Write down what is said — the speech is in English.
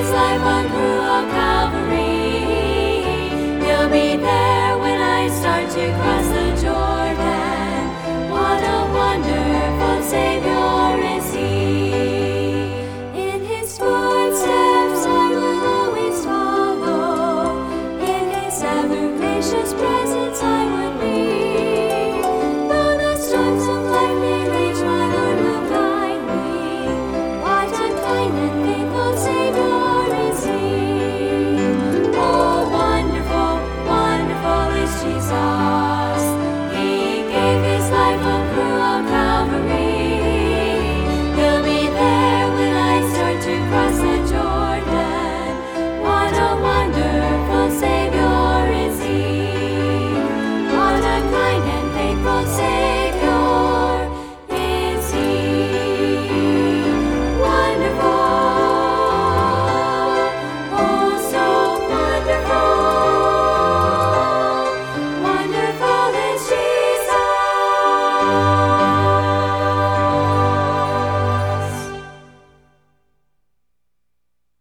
his life on cruel Calvary. He'll be there when I start to cross the Jordan. What a wonderful Savior is He. In His footsteps I will always follow. In His ever gracious presence I would be. Though the storms of life may rage, my Lord will guide me. What a kind and faithful Savior is He. Oh, wonderful, wonderful is Jesus. He gave His life on cruel Calvary. He'll be there when I start to cross the Jordan. What a wonderful Savior is He. What a kind and faithful Savior.